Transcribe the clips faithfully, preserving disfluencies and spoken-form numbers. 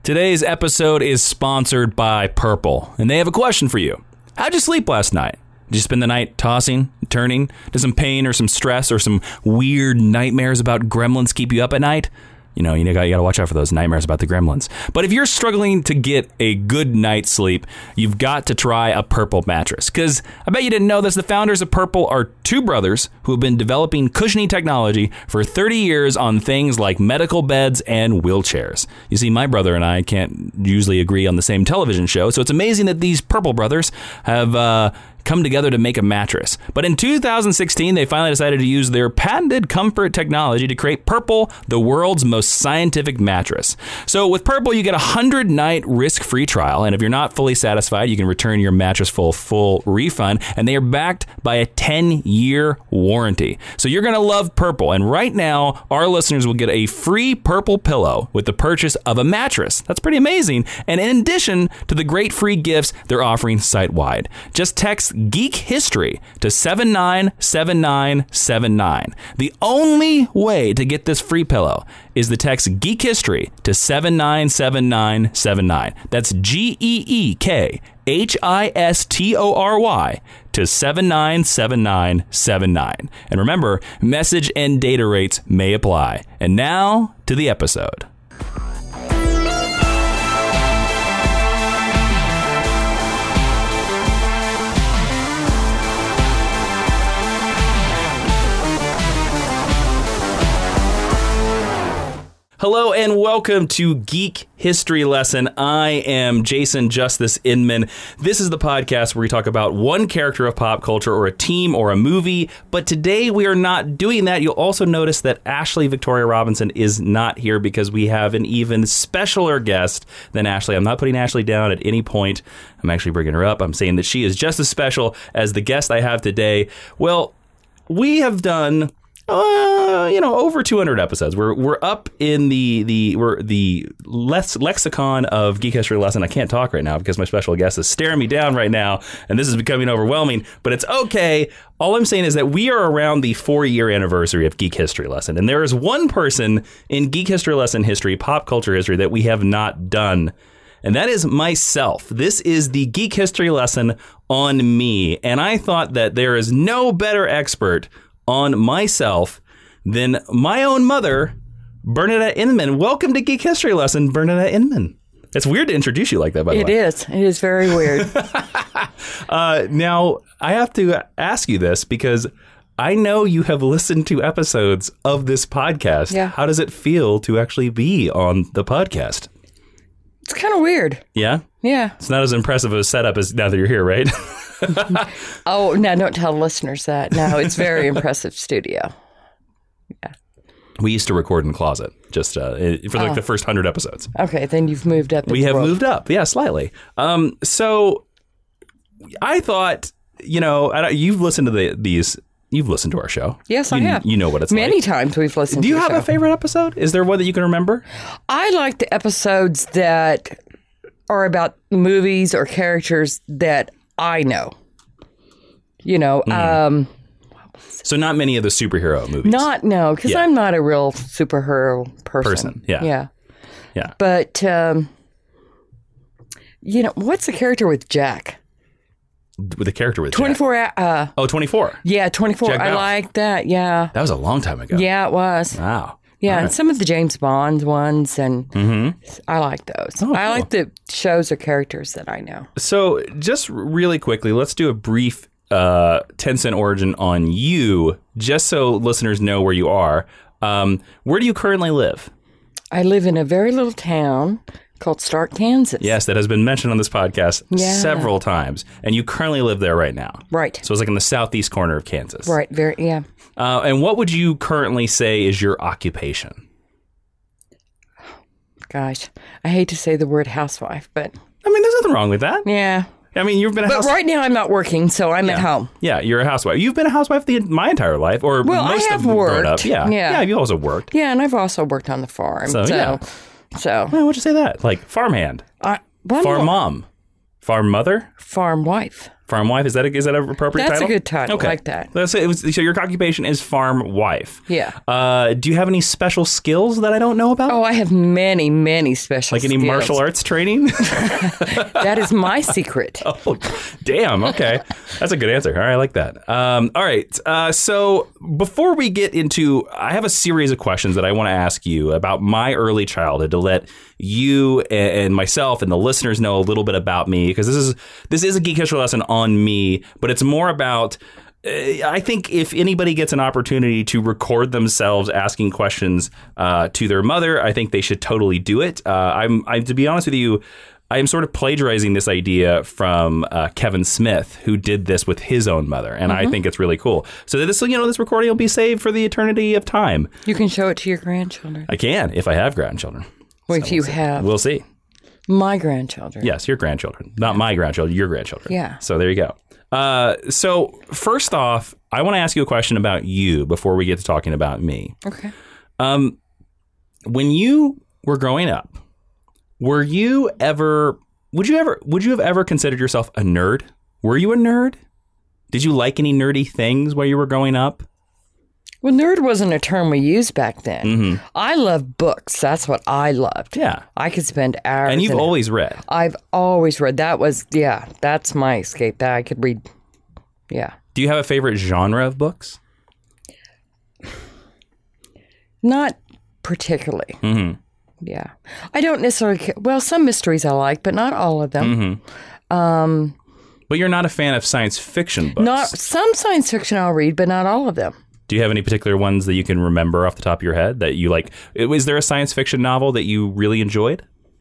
Today's episode is sponsored by Purple, and they have a question for you. How'd you sleep last night? Did you spend the night tossing, turning? Did some pain or some stress or some weird nightmares about gremlins keep you up at night? You know, you got you got to watch out for those nightmares about the gremlins. But if you're struggling to get a good night's sleep, you've got to try a Purple mattress. Because I bet you didn't know this, the founders of Purple are two brothers who have been developing cushioning technology for thirty years on things like medical beds and wheelchairs. You see, my brother and I can't usually agree on the same television show, so it's amazing that these Purple brothers have uh, come together to make a mattress. But in two thousand sixteen, they finally decided to use their patented comfort technology to create Purple, the world's most scientific mattress. So with Purple, you get a one hundred night risk-free trial, and if you're not fully satisfied, you can return your mattress for a full refund, and they are backed by a ten year warranty. So you're going to love Purple, and right now, our listeners will get a free Purple pillow with the purchase of a mattress. That's pretty amazing, and in addition to the great free gifts they're offering site-wide. Just text Geek History to seven nine seven nine seven nine. The only way to get this free pillow is the text Geek History to seven nine seven nine seven nine. That's G E E K H I S T O R Y to seven nine seven nine seven nine. And remember, message and data rates may apply. And now to the episode. Hello and welcome to Geek History Lesson. I am Jason Justice Inman. This is the podcast where we talk about one character of pop culture or a team or a movie. But today we are not doing that. You'll also notice that Ashley Victoria Robinson is not here because we have an even specialer guest than Ashley. I'm not putting Ashley down at any point. I'm actually bringing her up. I'm saying that she is just as special as the guest I have today. Well, we have done... Uh, you know, over two hundred episodes. We're we're up in the the we're the less lexicon of Geek History Lesson. I can't talk right now because my special guest is staring me down right now, and this is becoming overwhelming. But it's okay. All I'm saying is that we are around the four year anniversary of Geek History Lesson, and there is one person in Geek History Lesson history, pop culture history, that we have not done. And that is myself. This is the Geek History Lesson on me, and I thought that there is no better expert on myself than my own mother, Bernadette Inman. Welcome to Geek History Lesson, Bernadette Inman. It's weird to introduce you like that, by the It way. It is. It is very weird. uh, now, I have to ask you this because I know you have listened to episodes of this podcast. Yeah. How does it feel to actually be on the podcast? It's kind of weird. Yeah? Yeah. It's not as impressive a setup as now that you're here, right? Oh, no, don't tell the listeners that. No, it's very impressive studio. Yeah. We used to record in the closet just uh, for like oh. the first hundred episodes. Okay, then you've moved up. We have world. moved up. Yeah, slightly. Um, so I thought, you know, I don't, you've listened to the, these. You've listened to our show. Yes, you, I have. You know what it's Many like. Many times we've listened Do to you have show. a favorite episode? Is there one that you can remember? I like the episodes that are about movies or characters that I know. You know, mm. um... So not many of the superhero movies. Not, no, because yeah. I'm not a real superhero person. Person, yeah. Yeah. Yeah. But, um, you know, what's the character with Jack? With the character with twenty-four Jack? Uh, oh, twenty-four. Yeah, twenty-four. Jack I like that, yeah. That was a long time ago. Yeah, it was. Wow. Yeah, right. and some of the James Bond ones, and mm-hmm. I like those. Oh, I cool. like the shows or characters that I know. So just really quickly, let's do a brief uh, ten cent origin on you, just so listeners know where you are. Um, where do you currently live? I live in a very little town called Stark, Kansas. Yes, that has been mentioned on this podcast yeah. several times. And you currently live there right now. Right. So it's like in the southeast corner of Kansas. Right. Very, yeah. Uh, and what would you currently say is your occupation? Gosh, I hate to say the word housewife, but... I mean, there's nothing wrong with that. Yeah. I mean, you've been a But housewife. right now I'm not working, so I'm yeah. at home. Yeah, you're a housewife. You've been a housewife the, my entire life, or well, most I have of them worked. grown up. Yeah. yeah. Yeah, you've also worked. Yeah, and I've also worked on the farm. So, So, yeah. So. Well, what'd you say that? Like farmhand, I, well, farm no, mom, farm mother, farm wife. Farm wife, is that a, is that an appropriate That's title? a good title. Okay. I like that. Let's say it was, so your occupation is farm wife. Yeah. Uh, do you have any special skills that I don't know about? Oh, I have many, many special like any skills. martial arts training? That is my secret. Oh, damn. Okay. That's a good answer. All right. I like that. Um, all right. Uh, so before we get into, I have a series of questions that I want to ask you about my early childhood to let you and myself and the listeners know a little bit about me, because this is this is a geek history lesson on me, but it's more about, uh, I think if anybody gets an opportunity to record themselves asking questions uh, to their mother, I think they should totally do it. Uh, I'm, I, to be honest with you, I am sort of plagiarizing this idea from uh, Kevin Smith, who did this with his own mother, and mm-hmm. I think it's really cool. So this, you know, this recording will be saved for the eternity of time. You can show it to your grandchildren. I can, if I have grandchildren. Wait, so you we'll have. We'll see. My grandchildren. Yes, your grandchildren. Not my grandchildren, your grandchildren. Yeah. So there you go. Uh, so first off, I want to ask you a question about you before we get to talking about me. Okay. Um, when you were growing up, were you ever, would you ever, would you have ever considered yourself a nerd? Were you a nerd? Did you like any nerdy things while you were growing up? Well, nerd wasn't a term we used back then. Mm-hmm. I loved books. That's what I loved. Yeah. I could spend hours. And you've in always it. read. I've always read. That was, yeah, that's my escape. That I could read. Yeah. Do you have a favorite genre of books? Not particularly. Mm-hmm. Yeah. I don't necessarily, ca- well, some mysteries I like, but not all of them. Mm-hmm. Um, but you're not a fan of science fiction books. Not some science fiction I'll read, but not all of them. Do you have any particular ones that you can remember off the top of your head that you like? Is there a science fiction novel that you really enjoyed?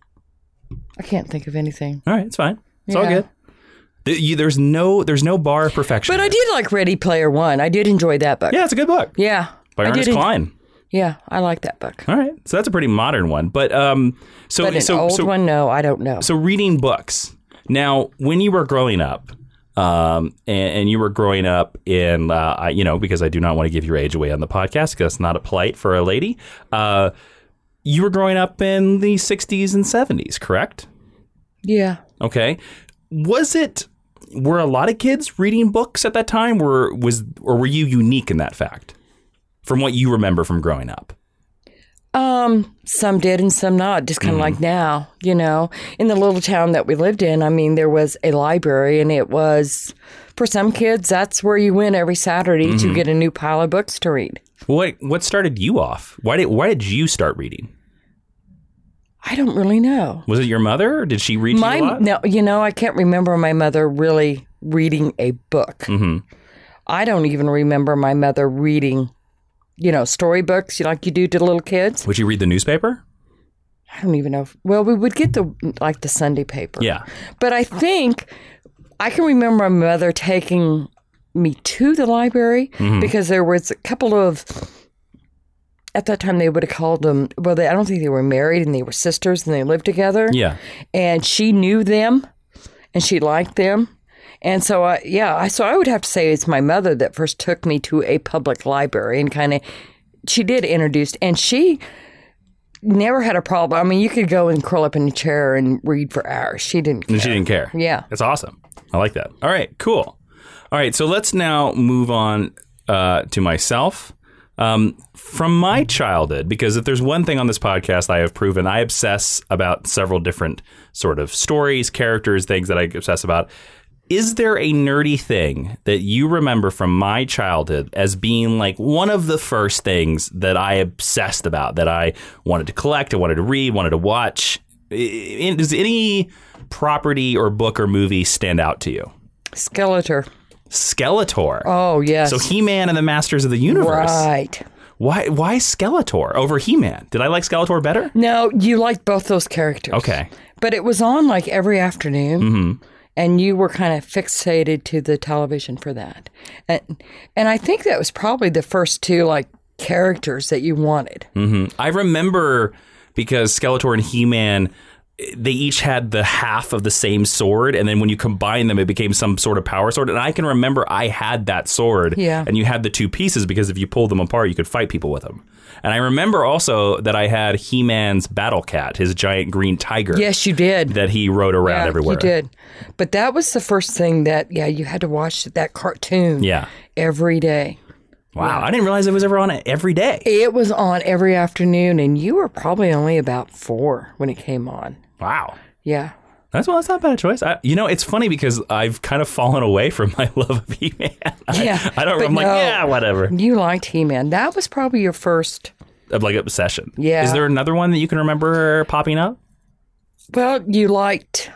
I can't think of anything. All right, it's fine. It's Yeah. all good. Th- you- There's no, there's no bar of perfection. But I did like Ready Player One. I did enjoy that book. Yeah, it's a good book. Yeah. By I Ernest did en- Cline. Yeah, I like that book. All right, so that's a pretty modern one. But um, so But an so old so, one, no, I don't know. so reading books. Now, when you were growing up, um, and, and you were growing up in, uh, I, you know, because I do not want to give your age away on the podcast because that's not a polite for a lady. Uh, you were growing up in the sixties and seventies, correct? Yeah. Okay. Was it, were a lot of kids reading books at that time? Were, was, or were you unique in that fact from what you remember from growing up? Um, some did and some not, just kind of Mm-hmm. like now, you know. In the little town that we lived in, I mean, there was a library, and it was, for some kids, that's where you went every Saturday Mm-hmm. to get a new pile of books to read. What what started you off? Why did why did you start reading? I don't really know. Was it your mother, or did she read My to you a lot? no, you know, I can't remember my mother really reading a book. Mm-hmm. I don't even remember my mother reading, you know, storybooks like you do to little kids. Would you read the newspaper? I don't even know. If, well, we would get the like the Sunday paper. Yeah. But I think I can remember my mother taking me to the library Mm-hmm. because there was a couple of, at that time they would have called them, well, they, I don't think they were married and they were sisters and they lived together. Yeah. And she knew them and she liked them. And so, I, yeah, I, so I would have to say it's my mother that first took me to a public library and kind of, she did introduce, and she never had a problem. I mean, you could go and curl up in a chair and read for hours. She didn't care. And she didn't care. Yeah. That's awesome. I like that. All right, cool. All right, so let's now move on uh, to myself. Um, from my childhood, because if there's one thing on this podcast I have proven, I obsess about several different sort of stories, characters, things that I obsess about. Is there a nerdy thing that you remember from my childhood as being like one of the first things that I obsessed about, that I wanted to collect, I wanted to read, wanted to watch? I- Does any property or book or movie stand out to you? Skeletor. Skeletor. Oh, yes. So He-Man and the Masters of the Universe. Right. Why Why Skeletor over He-Man? Did I like Skeletor better? No, you liked both those characters. Okay. But it was on like every afternoon. Mm-hmm. And you were kind of fixated to the television for that. And and I think that was probably the first two like characters that you wanted. Mm-hmm. I remember because Skeletor and He-Man, they each had the half of the same sword, and then when you combine them, it became some sort of power sword. And I can remember I had that sword, Yeah. and you had the two pieces because if you pulled them apart, you could fight people with them. And I remember also that I had He-Man's Battle Cat, his giant green tiger. Yes, you did. That he rode around yeah, everywhere. You did. But that was the first thing that, yeah, you had to watch that cartoon Yeah. every day. Wow, Yeah. I didn't realize it was ever on every day. It was on every afternoon, and you were probably only about four when it came on. Wow. Yeah. That's well, that's not a bad choice. I, you know, it's funny because I've kind of fallen away from my love of He-Man. I, Yeah, I don't. but I'm like, no. yeah, whatever. You liked He-Man. That was probably your first. Of like obsession. Yeah. Is there another one that you can remember popping up? Well, you liked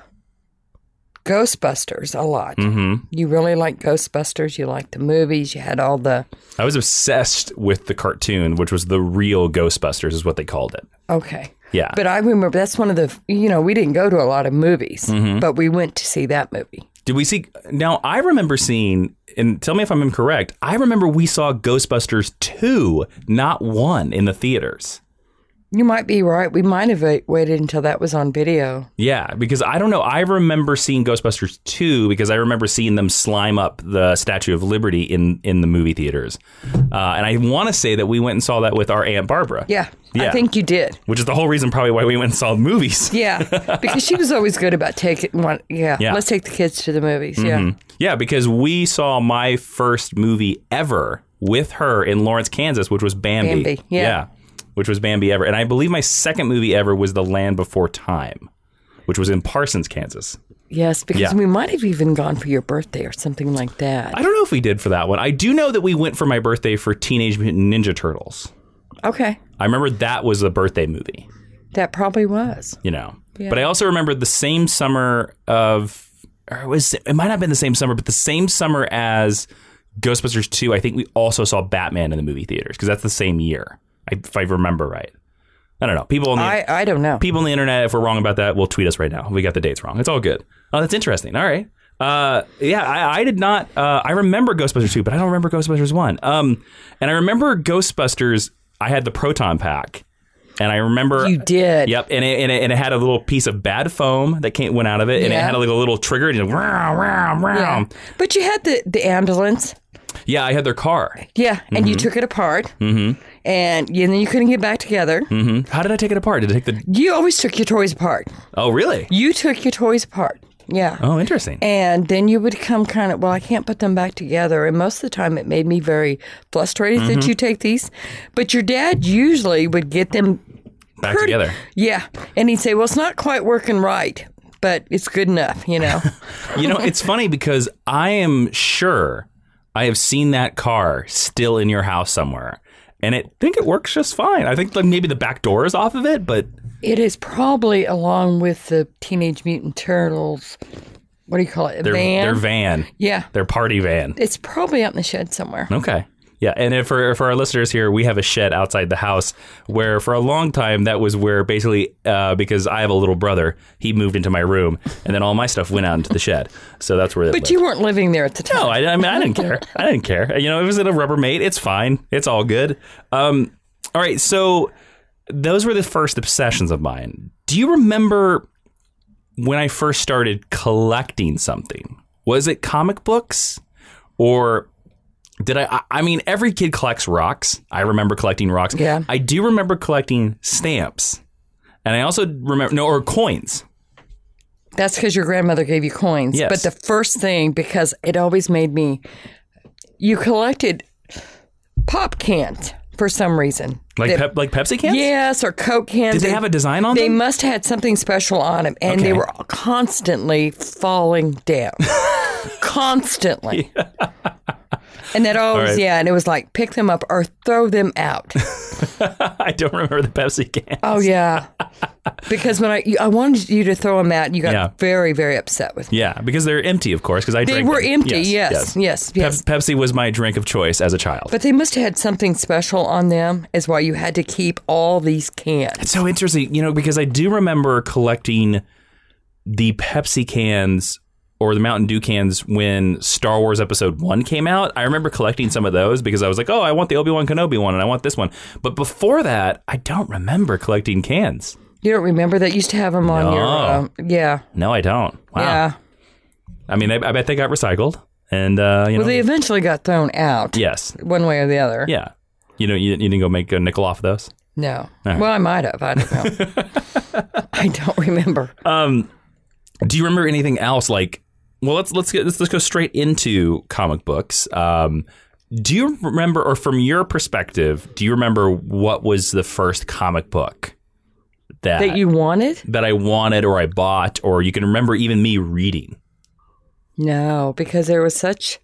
Ghostbusters a lot. Mm-hmm. You really liked Ghostbusters. You liked the movies. You had all the. I was obsessed with the cartoon, which was the real Ghostbusters, is what they called it. Okay. Yeah. But I remember that's one of the, you know, we didn't go to a lot of movies, Mm-hmm. but we went to see that movie. Did we see? Now, I remember seeing, and tell me if I'm incorrect, I remember we saw Ghostbusters two, not one, in the theaters. You might be right. We might have wait- waited until that was on video. Yeah, because I don't know. I remember seeing Ghostbusters two because I remember seeing them slime up the Statue of Liberty in, in the movie theaters. Uh, and I want to say that we went and saw that with our Aunt Barbara. Yeah, Yeah. I think you did. Which is the whole reason probably why we went and saw movies. Yeah, because she was always good about taking one. Yeah, Yeah. let's take the kids to the movies. Yeah. Yeah, because we saw my first movie ever with her in Lawrence, Kansas, which was Bambi. Bambi, yeah. Which was Bambi ever. And I believe my second movie ever was The Land Before Time, which was in Parsons, Kansas. Yes, because Yeah. we might have even gone for your birthday or something like that. I don't know if we did for that one. I do know that we went for my birthday for Teenage Mutant Ninja Turtles. Okay, I remember that was a birthday movie, that probably was. you know. Yeah. But I also remember the same summer of, or it was, it might not have been the same summer, but the same summer as Ghostbusters two, I think we also saw Batman in the movie theaters because that's the same year, if I remember right. I don't know. People on the I, I don't know. people on the internet, if we're wrong about that, will tweet us right now. We got the dates wrong. It's all good. Oh, that's interesting. All right. Uh, yeah, I, I did not. Uh, I remember Ghostbusters two, but I don't remember Ghostbusters one. Um, and I remember Ghostbusters. I had the Proton Pack, and I remember You did. Yep, and it, and it, and it had a little piece of bad foam that came went out of it, and it Yeah. had like a little trigger. And it, wow, wow, wow. Yeah. But you had the, the ambulance. Yeah, I had their car. Yeah, and you took it apart. Mm-hmm. And, you, and then you couldn't get back together. hmm How did I take it apart? Did I take the? You always took your toys apart. Oh, really? You took your toys apart. Yeah. Oh, interesting. And then you would come kind of, well, I can't put them back together. And most of the time it made me very frustrated that you take these. But your dad usually would get them Back pretty- together. Yeah. And he'd say, well, it's not quite working right, but it's good enough, you know? You know, it's funny because I am sure I have seen that car still in your house somewhere. And I think it works just fine. I think like maybe the back door is off of it, but It is probably along with the Teenage Mutant Turtles, what do you call it, a their van? their van, Yeah. their party van. It's probably out in the shed somewhere. Okay. Yeah, and if for for our listeners here, we have a shed outside the house where for a long time that was where basically uh, because I have a little brother, he moved into my room, and then all my stuff went out into the shed. So that's where. It But lived. you weren't living there at the time. No, I, I mean I didn't care. I didn't care. You know, it was in a Rubbermaid. It's fine. It's all good. Um, all right, so those were the first obsessions of mine. Do you remember when I first started collecting something? Was it comic books or? Did I, I? I mean, every kid collects rocks. I remember collecting rocks. Yeah. I do remember collecting stamps, and I also remember no or coins. That's because your grandmother gave you coins. Yes. But the first thing, because it always made me, you collected pop cans for some reason. Like That- pep, like Pepsi cans. Yes, or Coke cans. Did they have a design on They them? must have had something special on them, and they Okay. were constantly falling down. Constantly. And that always, right. yeah, and it was like pick them up or throw them out. I don't remember the Pepsi can. Oh, yeah. Because when I I wanted you to throw them out, and you got Yeah. very, very upset with me. Yeah, because they're empty, of course. Because I They drank were them. empty, yes, yes, yes. Pep- Pepsi was my drink of choice as a child. But they must have had something special on them, is why you had to keep all these cans. It's so interesting, you know, because I do remember collecting the Pepsi cans or the Mountain Dew cans when Star Wars Episode one came out. I remember collecting some of those because I was like, oh, I want the Obi-Wan Kenobi one and I want this one. But before that, I don't remember collecting cans. You don't remember that? You used to have them on No. your, uh, yeah, No, I don't. Wow. yeah. I mean, I, I bet they got recycled. And, uh, you Well, know. they eventually got thrown out. Yes. One way or the other. Yeah. You know, you, you didn't go make a nickel off of those? No. Right. Well, I might have. I don't know. I don't remember. Um, do you remember anything else? Like, well, let's let's get let's, let's go straight into comic books. Um, do you remember, or from your perspective, do you remember what was the first comic book that That you wanted? that I wanted or I bought, or you can remember even me reading? No, because there was such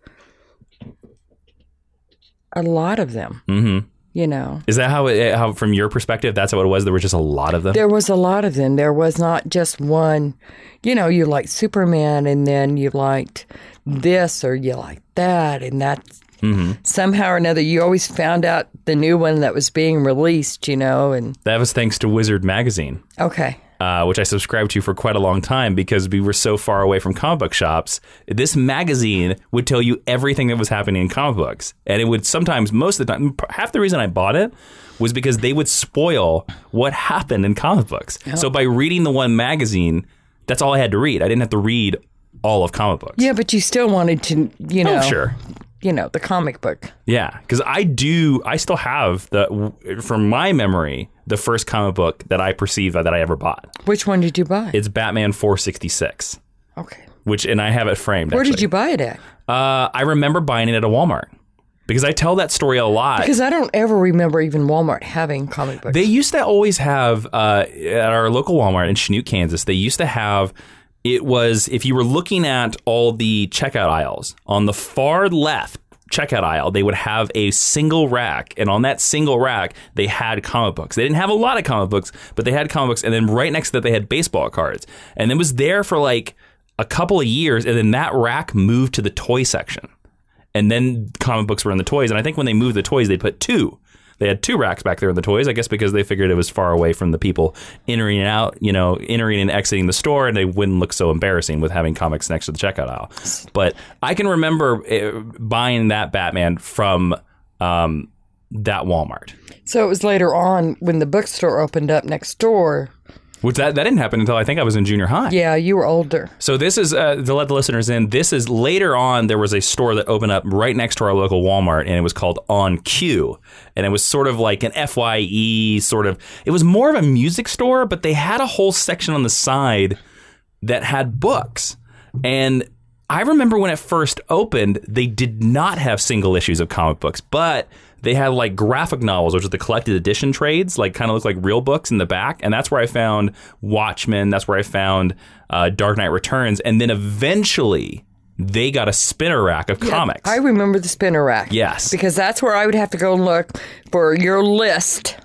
a lot of them. Mm-hmm. You know, Is that how it, how from your perspective, that's what it was? There were just a lot of them? there was a lot of them. There was not just one. You know, you liked Superman, and then you liked this, or you liked that, and that's Mm-hmm. somehow or another. You always found out the new one that was being released. You know, and That was thanks to Wizard Magazine. okay. Uh, which I subscribed to for quite a long time because we were so far away from comic book shops. This magazine would tell you everything that was happening in comic books. And it would sometimes, most of the time, half the reason I bought it was because they would spoil what happened in comic books. Oh. So by reading the one magazine, that's all I had to read. I didn't have to read all of comic books. Yeah, but you still wanted to, you know, Oh, sure. you know, the comic book. Yeah, because I do, I still have, the from my memory, the first comic book that I perceive that I ever bought. Which one did you buy? It's Batman four sixty-six. Okay. Which, and I have it framed. Where actually. did you buy it at? Uh, I remember buying it at a Walmart because I tell that story a lot. Because I don't ever remember even Walmart having comic books. They used to always have, uh, at our local Walmart in Chanute, Kansas, they used to have, it was, if you were looking at all the checkout aisles, on the far left checkout aisle, they would have a single rack. And on that single rack, they had comic books. They didn't have a lot of comic books, but they had comic books. And then right next to that, they had baseball cards. And it was there for like a couple of years. And then that rack moved to the toy section. And then comic books were in the toys. And I think when they moved the toys, they put two. They had two racks back there in the toys, I guess because they figured it was far away from the people entering and out, you know, entering and exiting the store, and they wouldn't look so embarrassing with having comics next to the checkout aisle. But I can remember uh, buying that Batman from um, that Walmart. So it was later on when the bookstore opened up next door. Which that, that didn't happen until I think I was in junior high. Yeah, you were older. So this is, uh, to let the listeners in, this is later on, there was a store that opened up right next to our local Walmart, and it was called On Cue. And it was sort of like an F Y E sort of, it was more of a music store, but they had a whole section on the side that had books. And I remember when it first opened, they did not have single issues of comic books, but they had like graphic novels, which are the collected edition trades, like kind of look like real books in the back. And that's where I found Watchmen. That's where I found uh, Dark Knight Returns. And then eventually they got a spinner rack of Yeah, comics. I remember the spinner rack. Yes. Because that's where I would have to go and look for your list.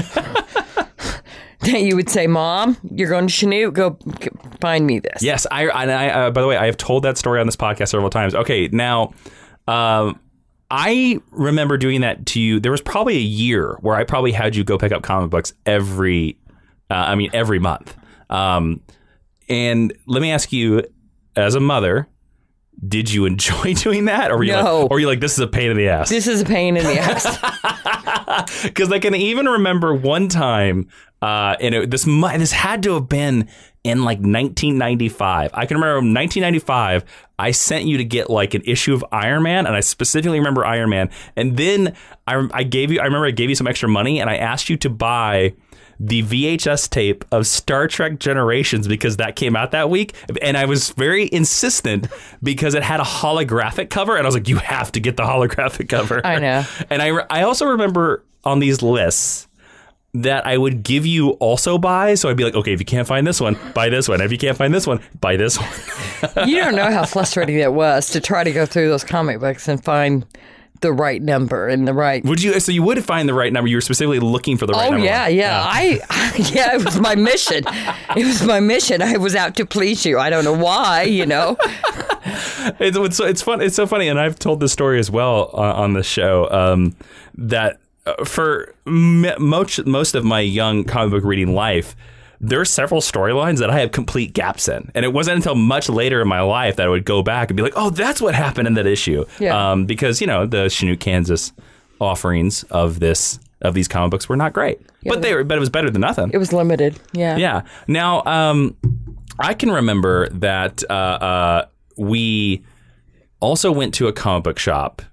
You would say, Mom, you're going to Chanute, go find me this. Yes. I, and I uh, by the way, I have told that story on this podcast several times. Okay, now, um, I remember doing that to you. There was probably a year where I probably had you go pick up comic books every, uh, I mean, every month. Um, and let me ask you, as a mother, did you enjoy doing that? Or were you No. like, or were you like, this is a pain in the ass? This is a pain in the ass. Because I can even remember one time, uh, and it, this mu- this had to have been in like nineteen ninety-five. I can remember nineteen ninety-five, I sent you to get like an issue of Iron Man, and I specifically remember Iron Man. And then I, I gave you, I remember I gave you some extra money, and I asked you to buy the V H S tape of Star Trek Generations because that came out that week. And I was very insistent because it had a holographic cover. And I was like, you have to get the holographic cover. I know. And I, I also remember on these lists that I would give you also buy. So I'd be like, okay, if you can't find this one, buy this one. If you can't find this one, buy this one. You don't know how frustrating that was to try to go through those comic books and find the right number and the right. Would you? So you would find the right number. You were specifically looking for the right Oh number. yeah, yeah. I yeah, it was my mission. It was my mission. I was out to please you. I don't know why, you know. It's it's, so, it's fun. It's so funny, and I've told this story as well uh, on the show. Um, that uh, for m- most most of my young comic book reading life, there are several storylines that I have complete gaps in. And it wasn't until much later in my life that I would go back and be like, oh, that's what happened in that issue. Yeah. Um, because, you know, the Chanute, Kansas offerings of this of these comic books were not great. Yeah, but they were, but it was better than nothing. It was limited. Yeah. Yeah. Now, um, I can remember that uh, uh, we also went to a comic book shop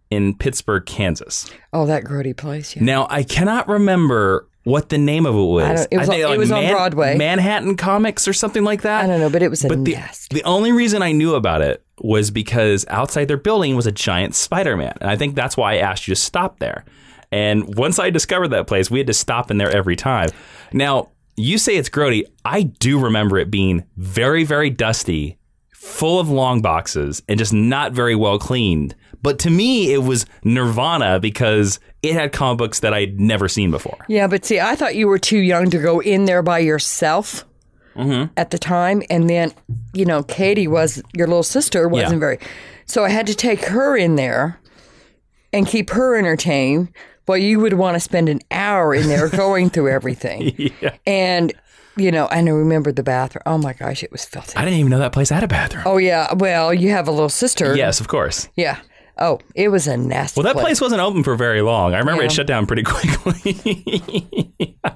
in Pittsburgh, Kansas. Oh, that grody place. Yeah. Now, I cannot remember what the name of it was. I don't, it was, I on, think, like it was Man- on Broadway. Manhattan Comics or something like that. I don't know, but it was a but the, nest. the only reason I knew about it was because outside their building was a giant Spider-Man. And I think that's why I asked you to stop there. And once I discovered that place, we had to stop in there every time. Now, you say it's grody. I do remember it being very, very dusty, full of long boxes, and just not very well cleaned. But to me, it was nirvana because it had comic books that I'd never seen before. Yeah, but see, I thought you were too young to go in there by yourself mm-hmm. at the time. And then, you know, Katie was, your little sister, wasn't Yeah. very... So I had to take her in there and keep her entertained. Well, you would want to spend an hour in there going through everything. Yeah. And, you know, and I remember the bathroom. Oh, my gosh, it was filthy. I didn't even know that place had a bathroom. Oh, yeah. Well, you have a little sister. Yes, of course. Yeah. Oh, it was a nasty Well, that place wasn't open for very long. I remember Yeah. it shut down pretty quickly.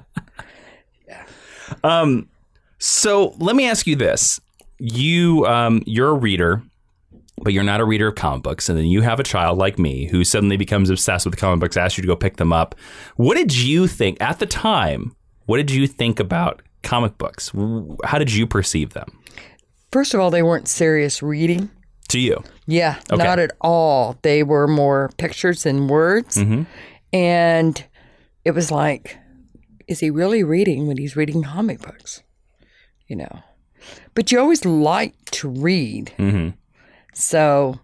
yeah. Um. So let me ask you this: you, um, you're a reader, but you're not a reader of comic books, and then you have a child like me who suddenly becomes obsessed with comic books, asks you to go pick them up. What did you think at the time? What did you think about comic books? How did you perceive them? First of all, they weren't serious reading. To you? Yeah, Okay. not at all. They were more pictures than words. Mm-hmm. And it was like, is he really reading when he's reading comic books? You know. But you always like to read. Mm-hmm. So,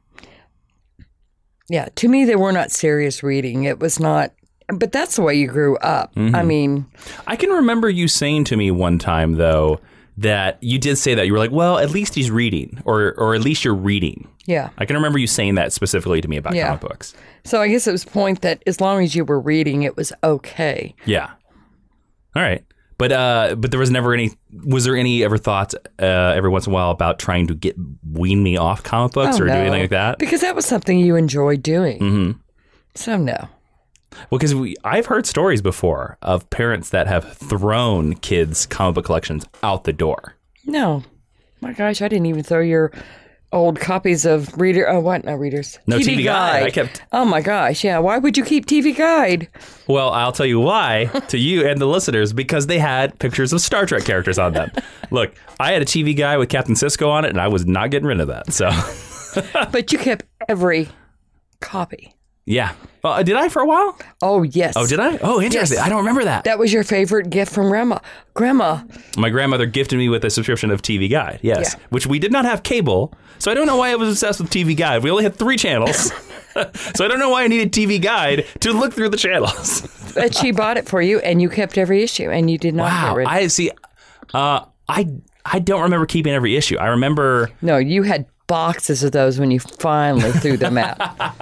yeah, to me, they were not serious reading. It was not, but that's the way you grew up. Mm-hmm. I mean, I can remember you saying to me one time, though, that you did say that. You were like, well, at least he's reading, or or at least you're reading. yeah. I can remember you saying that specifically to me about Yeah. comic books. So I guess it was the point that as long as you were reading, it was okay. Yeah. All right. But uh, but there was never any, was there any ever thoughts uh, every once in a while about trying to get wean me off comic books Oh, or do no. anything like that? Because that was something you enjoyed doing. Mm-hmm. So no. Well, because I've heard stories before of parents that have thrown kids' comic book collections out the door. No. My gosh, I didn't even throw your old copies of Reader. Oh, what? No, Readers. No, T V Guide. I kept. Oh, my gosh. Yeah. Why would you keep T V Guide? Well, I'll tell you why to you and the listeners, because they had pictures of Star Trek characters on them. Look, I had a T V Guide with Captain Sisko on it, and I was not getting rid of that. So, But you kept every copy. yeah. Uh, did I for a while? Oh, yes. Oh, did I? Oh, interesting. Yes. I don't remember that. That was your favorite gift from Grandma. Grandma. My grandmother gifted me with a subscription of T V Guide, yes, Yeah. which we did not have cable, so I don't know why I was obsessed with T V Guide. We only had three channels, so I don't know why I needed T V Guide to look through the channels. But she bought it for you, and you kept every issue, and you did not get Wow, rid of it. I see. Uh, I I don't remember keeping every issue. I remember. No, you had boxes of those when you finally threw them out.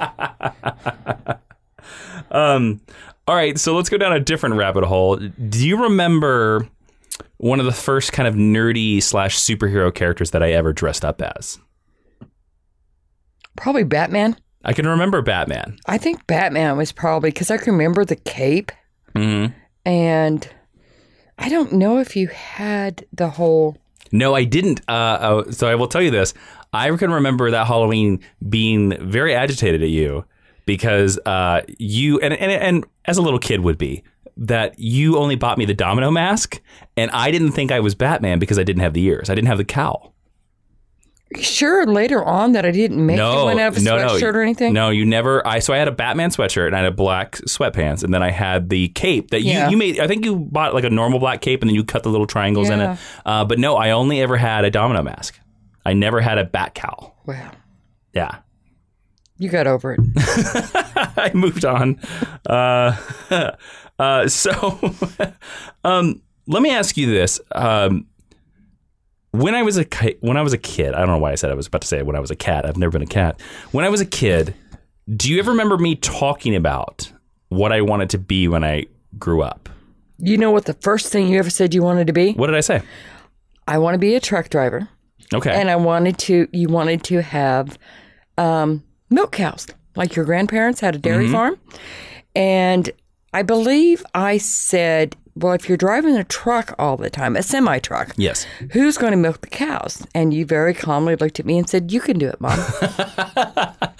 Um, all right, so let's go down a different rabbit hole. Do you remember one of the first kind of nerdy slash superhero characters that I ever dressed up as? Probably Batman. I can remember Batman. I think Batman was probably, because I can remember the cape. Mm-hmm. And I don't know if you had the whole... No, I didn't. Uh, uh, so I will tell you this. I can remember that Halloween being very agitated at you because uh, you, and, and and as a little kid would be, that you only bought me the domino mask, and I didn't think I was Batman because I didn't have the ears. I didn't have the cowl. Sure, later on that I didn't make No, you one out of a no, no. sweatshirt or anything? No, you never. I So I had a Batman sweatshirt, and I had a black sweatpants, and then I had the cape that you, Yeah. you made. I think you bought like a normal black cape, and then you cut the little triangles in Yeah. it. Uh, but no, I only ever had a domino mask. I never had a bat cowl. Wow. Yeah. You got over it. I moved on. Uh, uh, so, um, let me ask you this: um, when I was a ki- when I was a kid, I don't know why I said I was about to say when I was a cat. I've never been a cat. When I was a kid, do you ever remember me talking about what I wanted to be when I grew up? You know what the first thing you ever said you wanted to be? What did I say? I want to be a truck driver. Okay. And I wanted to, you wanted to have um, milk cows, like your grandparents had a dairy Mm-hmm. farm. And I believe I said, well, if you're driving a truck all the time, a semi truck, Yes. who's going to milk the cows? And you very calmly looked at me and said, you can do it, Mom.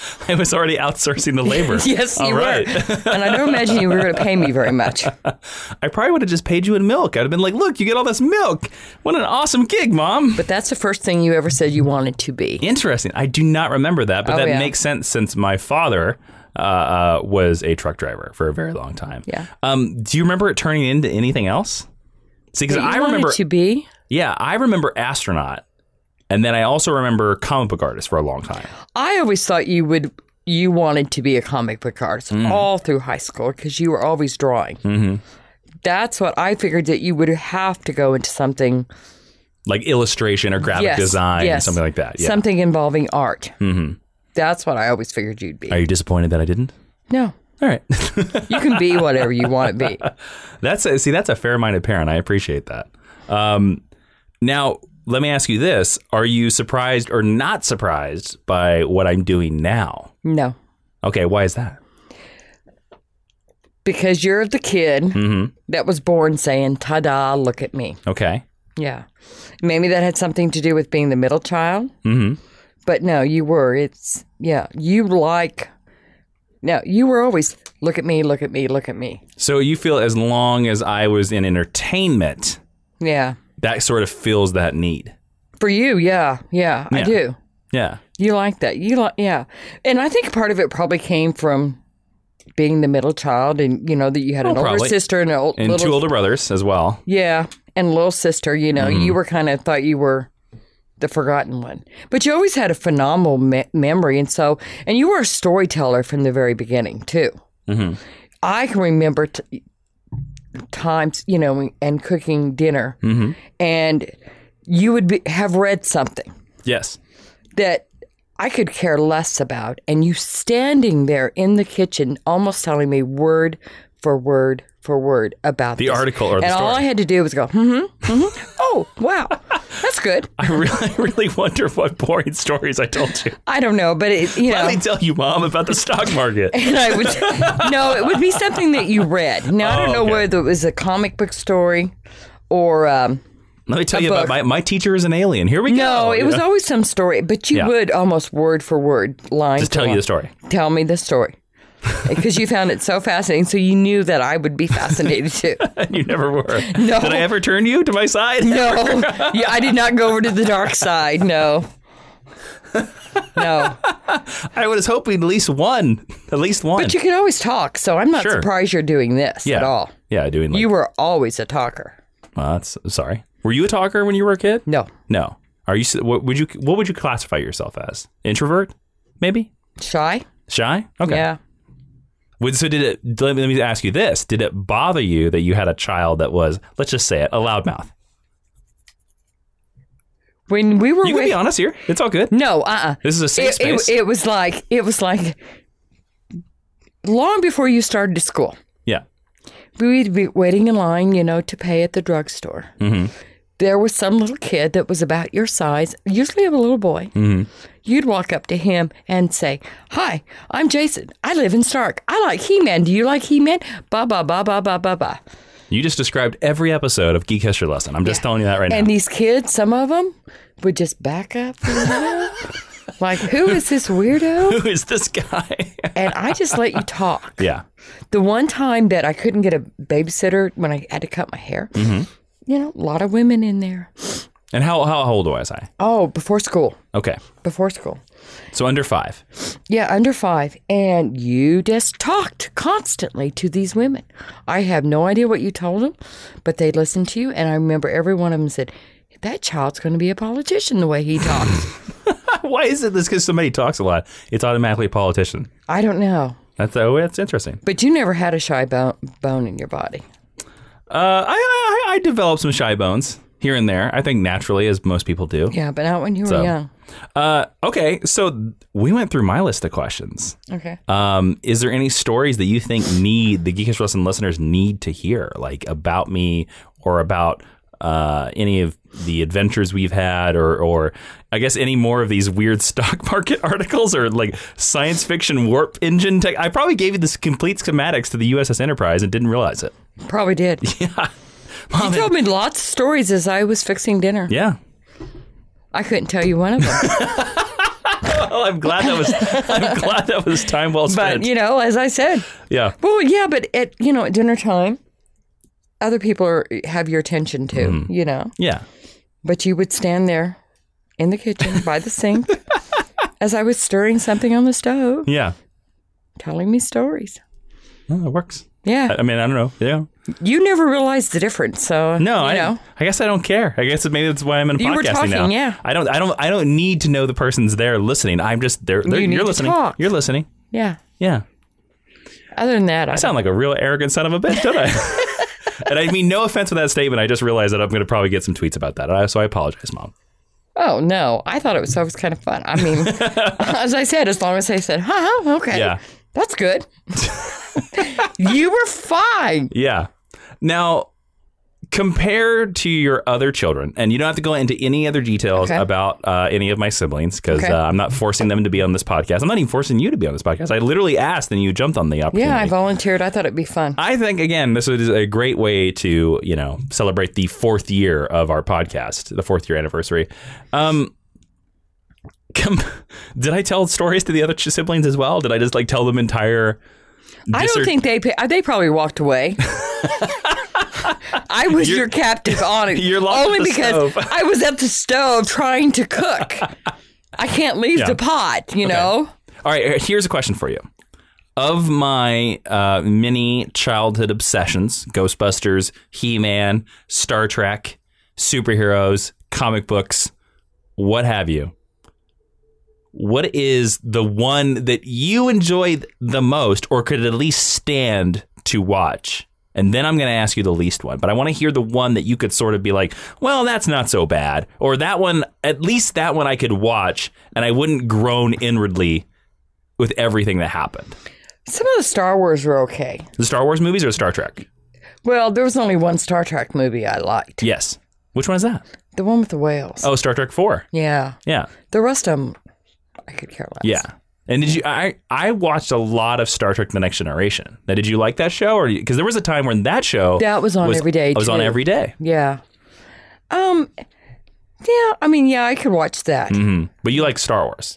I was already outsourcing the labor. Yes, you All right. were. And I don't imagine you were going to pay me very much. I probably would have just paid you in milk. I'd have been like, look, you get all this milk. What an awesome gig, Mom. But that's the first thing you ever said you wanted to be. Interesting. I do not remember that, but Oh, that yeah. makes sense since my father uh, uh, was a truck driver for a very long time. Yeah. Um, do you remember it turning into anything else? See, because That you I remember, wanted to be? yeah, I remember astronaut, and then I also remember comic book artist for a long time. I always thought you would. You wanted to be a comic book artist Mm. all through high school because you were always drawing. Mm-hmm. That's what I figured, that you would have to go into something. Like illustration or graphic Yes, design, yes. something like that. Yeah. Something involving art. Mm-hmm. That's what I always figured you'd be. Are you disappointed that I didn't? No. All right. You can be whatever you want to be. That's a, see, that's a fair-minded parent. I appreciate that. Um, now, let me ask you this. Are you surprised or not surprised by what I'm doing now? No. Okay, why is that? Because you're the kid Mm-hmm. that was born saying, ta-da, look at me. Okay. Yeah. Maybe that had something to do with being the middle child. Mm-hmm. But no, you were. It's, yeah, you like, no, you were always, look at me, look at me, look at me. So you feel as long as I was in entertainment, Yeah. that sort of fills that need. For you, yeah, yeah, I Yeah. do. Yeah. You like that. You like, yeah. And I think part of it probably came from being the middle child, and, you know, that you had Oh, an older probably. sister and an old, And little, two older brothers as well. yeah, and a little sister, you know, Mm-hmm. you were kind of thought you were the forgotten one. But you always had a phenomenal me- memory. And so, and you were a storyteller from the very beginning, too. Mm-hmm. I can remember t- times, you know, and cooking dinner, Mm-hmm. and you would be, have read something Yes. that I could care less about, and you standing there in the kitchen almost telling me word for word for word about The this. article or the and story. all I had to do was go, mm-hmm, mm-hmm. Oh, wow, that's good. I really, really wonder what boring stories I told you. I don't know, but it, you know. Let me tell you, Mom, about the stock market. And I would, no, it would be something that you read. Now, I don't Oh, know okay. whether it was a comic book story or, um, Let me tell A you book. about my, my teacher is an alien. Here we go. no, it was Yeah. always some story, but you Yeah. would almost word for word, line Just to tell you line. the story. Tell me the story. Because you found it so fascinating, so you knew that I would be fascinated too. You never were. No. Did I ever turn you to my side? No, yeah, I did not go over to the dark side. No, no. I was hoping at least one. At least one. But you can always talk, so I'm not Sure. surprised you're doing this yeah. at all. Yeah, doing like. You were always a talker. Uh, that's, sorry. Were you a talker when you were a kid? No, No. Are you? What would you? What would you classify yourself as? Introvert? Maybe. shy. Shy? Okay. Yeah. Would- So did it? Let me, let me ask you this: did it bother you that you had a child that was, let's just say it, a loudmouth? When we were You can with, be honest here. It's all good. no, uh, uh This is a safe it, space. it, it was like it was like long before you started school. yeah. We'd be waiting in line, you know, to pay at the drugstore. Mm-hmm. There was some little kid that was about your size, usually a little boy. Mm-hmm. You'd walk up to him and say, "Hi, I'm Jason. I live in Stark. I like He-Man. Do you like He-Man?" Ba ba ba ba ba ba ba. You just described every episode of Geek History Lesson. I'm just telling you that right And now. these kids, some of them, would just back up. Like, who is this weirdo? Who is this guy? And I just let you talk. yeah. The one time that I couldn't get a babysitter when I had to cut my hair, Mm-hmm. you know, a lot of women in there. And how how old was I? Oh, before school. Okay. Before school. So under five. Yeah, under five. And you just talked constantly to these women. I have no idea what you told them, but they listened to you. And I remember every one of them said, that child's going to be a politician the way he talks. Why is it this? Because somebody talks a lot, it's automatically a politician. I don't know. That's oh, that's interesting. But you never had a shy bone, bone in your body. Uh, I, I I developed some shy bones here and there. I think naturally, as most people do. Yeah, but not when you were So- young. Uh, okay, so we went through my list of questions. Okay. Um, is there any stories that you think need the Geekish Lesson listeners need to hear, like about me or about uh, any of the adventures we've had, or, or I guess any more of these weird stock market articles or like science fiction warp engine tech? I probably gave you this complete schematics to the U S S Enterprise and didn't realize it. Probably did. Yeah. You Mom, told me lots of stories as I was fixing dinner. yeah. I couldn't tell you one of them. Well, I'm glad that was. I'm glad that was time well spent. But you know, as I said, yeah. well, yeah, but at you know at dinner time, other people are, have your attention too. Mm. You know. Yeah. But you would stand there in the kitchen by the sink as I was stirring something on the stove, Yeah. telling me stories. Well, it works. Yeah. I mean, I don't know. Yeah. You never realized the difference, so No, you I, know. I guess I don't care. I guess maybe that's why I'm in You podcasting were talking, now. yeah. I don't. I don't. I don't need to know the person's there listening. I'm just there. You need You're to listening. talk. You're listening. Yeah. Yeah. Other than that, I, I sound like a real arrogant son of a bitch, don't I? And I mean no offense with that statement. I just realized that I'm going to probably get some tweets about that. So I apologize, Mom. Oh no, I thought it was always kind of fun. I mean, as I said, as long as they said, "Huh, okay, Yeah. that's good," you were fine. Yeah. Now, compared to your other children, and you don't have to go into any other details Okay. about uh, any of my siblings because Okay. uh, I'm not forcing them to be on this podcast. I'm not even forcing you to be on this podcast. I literally asked and you jumped on the opportunity. Yeah, I volunteered. I thought it'd be fun. I think, again, this is a great way to, you know, celebrate the fourth year of our podcast, the fourth year anniversary. Um, com- did I tell stories to the other siblings as well? Did I just like tell them entire? I don't dissert- think they pa- they probably walked away. I was You're- your captive audience. You're locked only at the because stove. I was at the stove trying to cook. I can't leave Yeah. the pot, you know. All right, here's a question for you. Of my uh, many childhood obsessions, Ghostbusters, He-Man, Star Trek, superheroes, comic books, what have you, what is the one that you enjoyed the most or could at least stand to watch? And then I'm going to ask you the least one. But I want to hear the one that you could sort of be like, well, that's not so bad. Or that one, at least that one I could watch and I wouldn't groan inwardly with everything that happened. Some of the Star Wars were okay. The Star Wars movies or Star Trek? Well, there was only one Star Trek movie I liked. Yes. Which one is that? The one with the whales. Oh, Star Trek four. Yeah. Yeah. The rest of them, I could care less. Yeah. And did you? I I watched a lot of Star Trek: The Next Generation. Now, did you like that show, or because there was a time when that show That was on every day, It was on too. every day. Yeah. Um. Yeah. I mean, yeah, I could watch that. Mm-hmm. But you like Star Wars,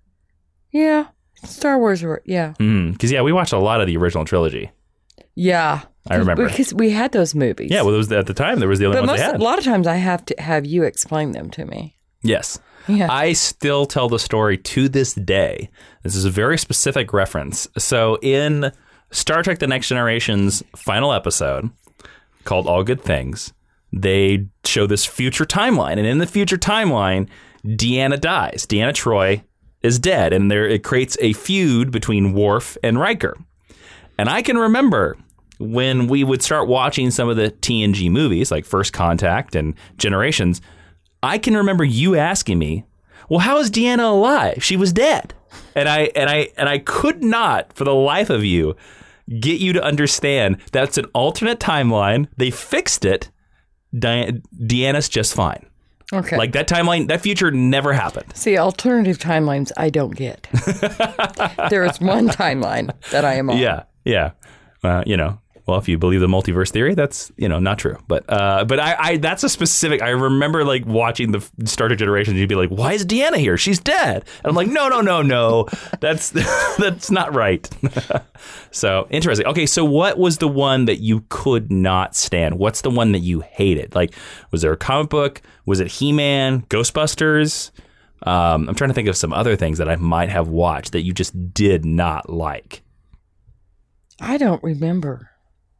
Yeah. Star Wars were. Yeah. because mm-hmm. yeah, we watched a lot of the original trilogy. Yeah. I remember. Because we had those movies. Yeah, well, it was at the time there was the only But ones most, they a had. lot of times I have to have you explain them to me. Yes. Yeah. I still tell the story to this day. This is a very specific reference. So in Star Trek: The Next Generation's final episode called All Good Things, they show this future timeline. And in the future timeline, Deanna dies. Deanna Troi is dead. And there it creates a feud between Worf and Riker. And I can remember when we would start watching some of the T N G movies like First Contact and Generations, I can remember you asking me, well, how is Deanna alive? She was dead. And I and I and I could not for the life of you get you to understand that's an alternate timeline. They fixed it. Di- Deanna's just fine. Okay. Like that timeline, that future never happened. See, alternative timelines I don't get. There is one timeline that I am on. Yeah, yeah. Uh, you know, well, if you believe the multiverse theory, that's, you know, not true. But uh, but I, I that's a specific. I remember like watching the Star Trek Generations. You'd be like, "Why is Deanna here? She's dead." And I'm like, "No, no, no, no. That's that's not right." So interesting. Okay, so what was the one that you could not stand? What's the one that you hated? Like, was there a comic book? Was it He-Man? Ghostbusters? Um, I'm trying to think of some other things that I might have watched that you just did not like. I don't remember.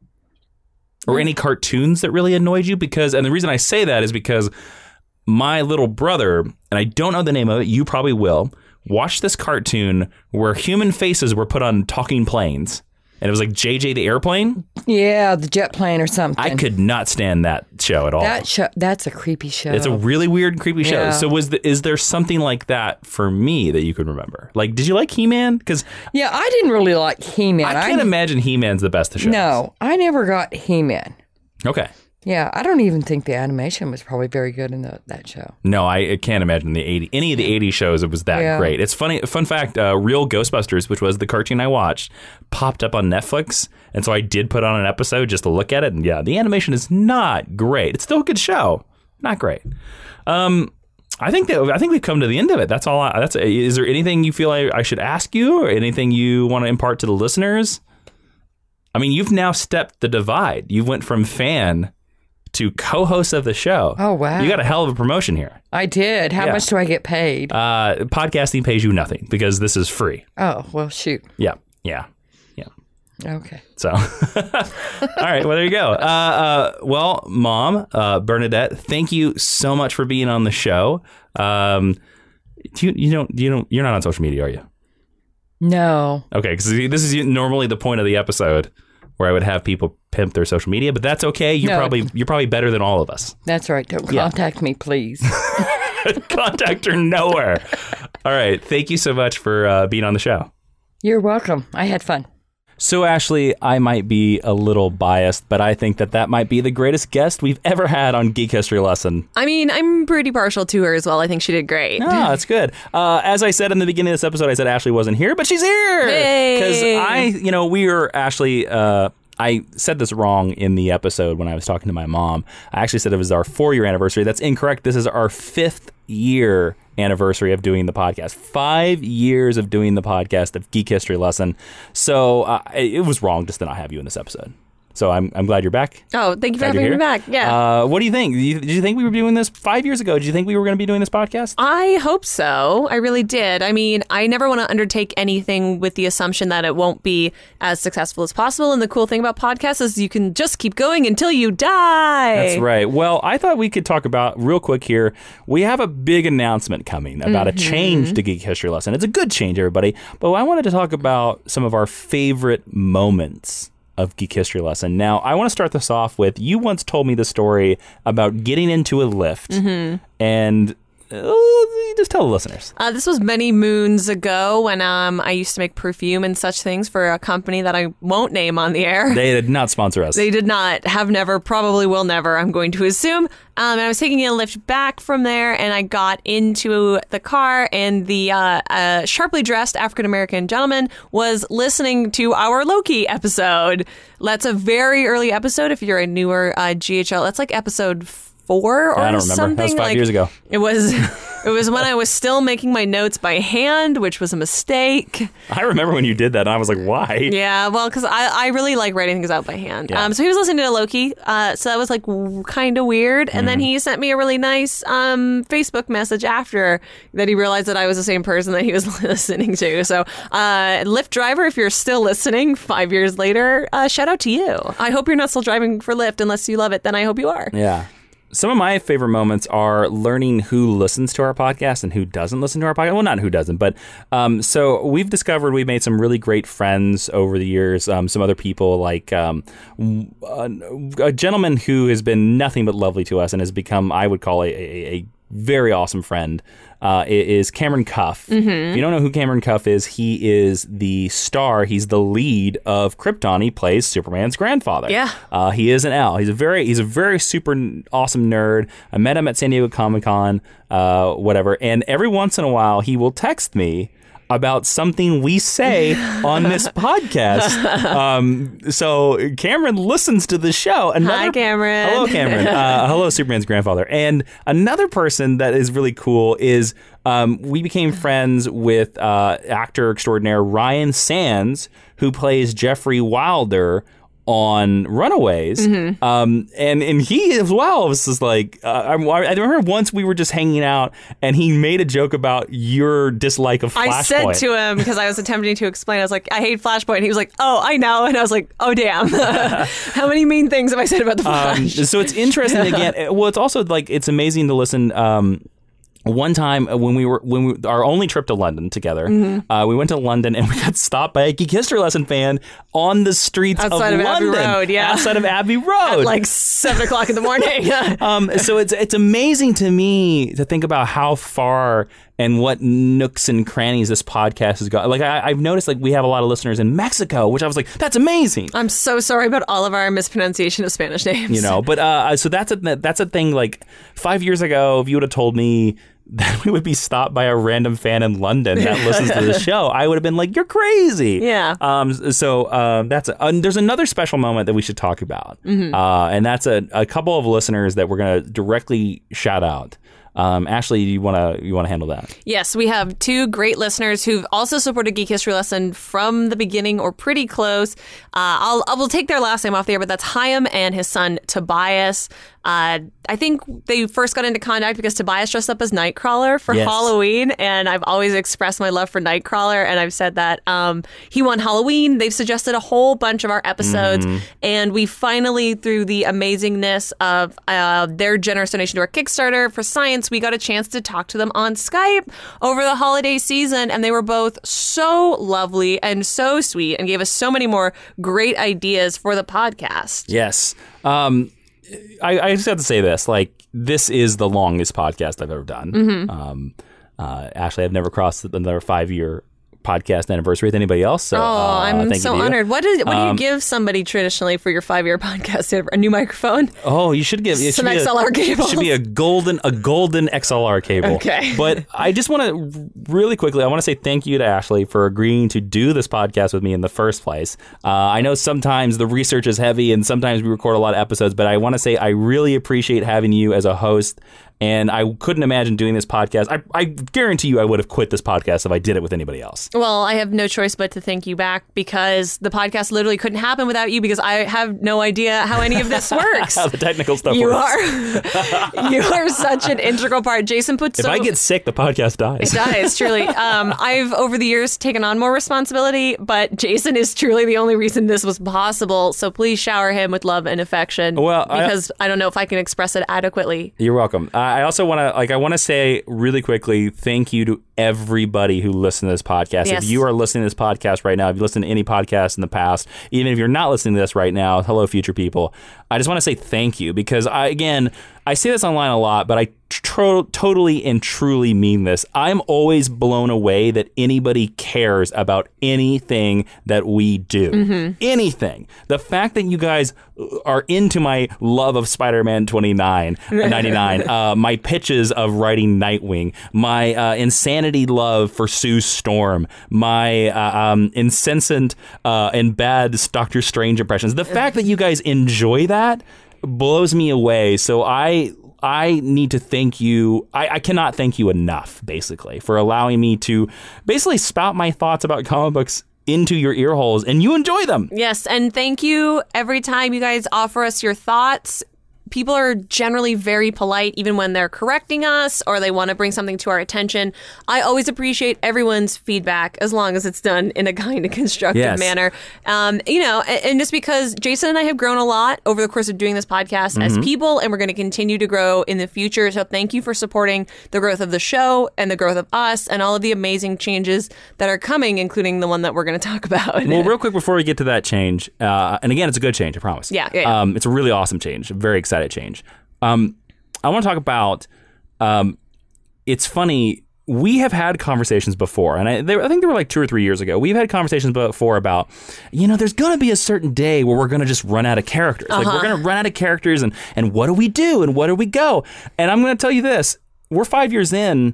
Or any cartoons that really annoyed you? Because, and the reason I say that is because my little brother, and I don't know the name of it, you probably will, watched this cartoon where human faces were put on talking planes. And it was like J J the Airplane. Yeah, the jet plane or something. I could not stand that show at all. That show, that's a creepy show. It's a really weird and creepy show. Yeah. So was the, is there something like that for me that you could remember? Like, did you like He-Man? Because Yeah, I didn't really like He-Man. I can't imagine He-Man's the best of shows. No, I never got He-Man. Okay. Yeah, I don't even think the animation was probably very good in the, that show. No, I, I can't imagine the eighty any of the eighties shows it was that Yeah. great. It's funny. Fun fact: uh, Real Ghostbusters, which was the cartoon I watched, popped up on Netflix, and so I did put on an episode just to look at it. And yeah, the animation is not great. It's still a good show, not great. Um, I think that I think we've come to the end of it. That's all. I, that's. Is there anything you feel I, I should ask you, or anything you want to impart to the listeners? I mean, you've now stepped the divide. You went from fan to co-host of the show. Oh, wow. You got a hell of a promotion here. I did. How Yeah. much do I get paid? Uh, podcasting pays you nothing because this is free. Oh, well, shoot. Yeah, yeah, yeah. Okay. So, all right. Well, there you go. Uh, uh, well, Mom, uh, Bernadette, thank you so much for being on the show. Um, do you, you don't, you don't, you're not on social media, are you? No. Okay, because this is normally the point of the episode where I would have people pimp their social media, but that's okay. You're No. probably you're probably better than all of us. That's right. Don't Yeah. contact me, please. Contact her nowhere. All right. Thank you so much for uh, being on the show. You're welcome. I had fun. So, Ashley, I might be a little biased, but I think that that might be the greatest guest we've ever had on Geek History Lesson. I mean, I'm pretty partial to her as well. I think she did great. Ah, that's good. Uh, as I said in the beginning of this episode, I said Ashley wasn't here, but she's here. Because Hey. I, you know, we were Ashley. Uh, I said this wrong in the episode when I was talking to my mom. I actually said it was our four-year anniversary. That's incorrect. This is our fifth year anniversary of doing the podcast. Five years of doing the podcast of Geek History Lesson. So uh, it was wrong just to not have you in this episode. So I'm I'm glad you're back. Oh, thank you for Glad you're having me here. back. Yeah. Uh, what do you think? Did you, did you think we were doing this five years ago? Did you think we were going to be doing this podcast? I hope so. I really did. I mean, I never want to undertake anything with the assumption that it won't be as successful as possible. And the cool thing about podcasts is you can just keep going until you die. That's right. Well, I thought we could talk about real quick here. We have a big announcement coming about Mm-hmm. a change to Geek History Lesson. It's a good change, everybody. But I wanted to talk about some of our favorite moments of Geek History Lesson. Now, I want to start this off with, you once told me the story about getting into a lift Mm-hmm. and uh, just tell the listeners. Uh, this was many moons ago when um, I used to make perfume and such things for a company that I won't name on the air. They did not sponsor us. They did not, have never, probably will never, I'm going to assume. Um, and I was taking a lift back from there, and I got into the car, and the uh, uh, sharply dressed African-American gentleman was listening to our Loki episode. That's a very early episode if you're a newer uh, G H L. That's like episode four or I don't remember. something. That was five like, years ago. It was, it was when I was still making my notes by hand, which was a mistake. I remember when you did that, and I was like, why? Yeah, well, because I, I really like writing things out by hand. Yeah. Um, so he was listening to Loki, uh, so that was like w- kind of weird. And Mm-hmm. then he sent me a really nice um, Facebook message after that he realized that I was the same person that he was listening to. So, uh, Lyft driver, if you're still listening five years later, uh, shout out to you. I hope you're not still driving for Lyft unless you love it. Then I hope you are. Yeah. Some of my favorite moments are learning who listens to our podcast and who doesn't listen to our podcast. Well, not who doesn't, but um, so we've discovered we've made some really great friends over the years. Um, some other people like um, a, a gentleman who has been nothing but lovely to us and has become, I would call, a, a, a very awesome friend. Uh, is Cameron Cuff. Mm-hmm. If you don't know who Cameron Cuff is, he is the star. He's the lead of Krypton. He plays Superman's grandfather. Yeah. Uh, he is an L. He's a very he's a very super awesome nerd. I met him at San Diego Comic Con, uh, whatever. And every once in a while, he will text me about something we say on this podcast. Um, so Cameron listens to the show. Another, Hi, Cameron. Hello, Cameron. Uh, hello, Superman's grandfather. And another person that is really cool is um, we became friends with uh, actor extraordinaire Ryan Sands, who plays Jeffrey Wilder on Runaways. Mm-hmm. Um, and, and he as well was just like, uh, I, I remember once we were just hanging out and he made a joke about your dislike of Flashpoint. I said to him, because I was attempting to explain, I was like, I hate Flashpoint. And he was like, oh, I know. And I was like, oh, damn. How many mean things have I said about the Flash? Um, so it's interesting again. Well, it's also like, it's amazing to listen. Um, One time when we were when we our only trip to London together, Mm-hmm. uh, we went to London and we got stopped by a Geek History Lesson fan on the streets Outside of, of Abbey London, Road, yeah. outside of Abbey Road, At like seven o'clock in the morning. um, so it's it's amazing to me to think about how far and what nooks and crannies this podcast has got. Like I, I've noticed, like we have a lot of listeners in Mexico, which I was like, that's amazing. I'm so sorry about all of our mispronunciation of Spanish names. You know, but uh, so that's a that's a thing. Like five years ago, if you would have told me that we would be stopped by a random fan in London that listens to the show, I would have been like, "You're crazy." Yeah. Um. So um. That's a, uh, there's another special moment that we should talk about. Mm-hmm. Uh. And that's a a couple of listeners that we're gonna directly shout out. Um, Ashley, you want to you want to handle that? Yes, we have two great listeners who've also supported Geek History Lesson from the beginning or pretty close. Uh, I'll I will take their last name off the air, but that's Chaim and his son Tobias. Uh, I think they first got into contact because Tobias dressed up as Nightcrawler for Yes. Halloween, and I've always expressed my love for Nightcrawler, and I've said that um, he won Halloween. They've suggested a whole bunch of our episodes, Mm-hmm. and we finally, through the amazingness of uh, their generous donation to our Kickstarter for science, we got a chance to talk to them on Skype over the holiday season, and they were both so lovely and so sweet and gave us so many more great ideas for the podcast. Yes. Um, I, I just have to say this. Like, this is the longest podcast I've ever done. Mm-hmm. Um, uh, Ashley, I've never crossed another five-year podcast anniversary with anybody else. So, Oh, uh, I'm thank so you to you. honored. What, is, what do you Um, give somebody traditionally for your five-year podcast? A new microphone? Oh, you should give it Some should be X L R a, cables. It should be a golden a golden X L R cable. Okay. But I just want to really quickly, I want to say thank you to Ashley for agreeing to do this podcast with me in the first place. Uh, I know sometimes the research is heavy and sometimes we record a lot of episodes, but I want to say I really appreciate having you as a host. And I couldn't imagine doing this podcast. I, I guarantee you I would have quit this podcast if I did it with anybody else. Well, I have no choice but to thank you back because the podcast literally couldn't happen without you because I have no idea how any of this works. How the technical stuff You works. are you are such an integral part. Jason puts If so I get sick, the podcast dies. It does, truly. Um, I've, over the years, taken on more responsibility, but Jason is truly the only reason this was possible. So please shower him with love and affection Well, I- because I, I don't know if I can express it adequately. You're welcome. Uh, I also want to like I want to say really quickly thank you to everybody who listened to this podcast. Yes. If you are listening to this podcast right now, if you listened to any podcast in the past, even if you're not listening to this right now, hello, future people. I just want to say thank you because I again I say this online a lot, but I tro- totally and truly mean this. I'm always blown away that anybody cares about anything that we do. Mm-hmm. Anything. The fact that you guys are into my love of Spider-Man twenty-nine, ninety-nine, uh, my pitches of writing Nightwing, my uh, insanity love for Sue Storm, my uh, um, incessant uh, and bad Doctor Strange impressions. The fact that you guys enjoy that blows me away. So I I need to thank you. I, I cannot thank you enough, basically, for allowing me to basically spout my thoughts about comic books into your ear holes and you enjoy them. Yes, and thank you every time you guys offer us your thoughts. People are generally very polite, even when they're correcting us or they want to bring something to our attention. I always appreciate everyone's feedback as long as it's done in a kind of constructive Yes. manner. Um, you know, and, and just because Jason and I have grown a lot over the course of doing this podcast as people, and we're going to continue to grow in the future. So thank you for supporting the growth of the show and the growth of us and all of the amazing changes that are coming, including the one that we're going to talk about. Well, real quick before we get to that change, uh, and again, it's a good change, I promise. Yeah, yeah, yeah. Um, it's a really awesome change. I'm very excited change. Um, I want to talk about, um, it's funny, we have had conversations before, and I, they, I think they were like two or three years ago. We've had conversations before about, you know, there's going to be a certain day where we're going to just run out of characters. Uh-huh. Like, we're going to run out of characters, and, and what do we do, and where do we go? And I'm going to tell you this, we're five years in,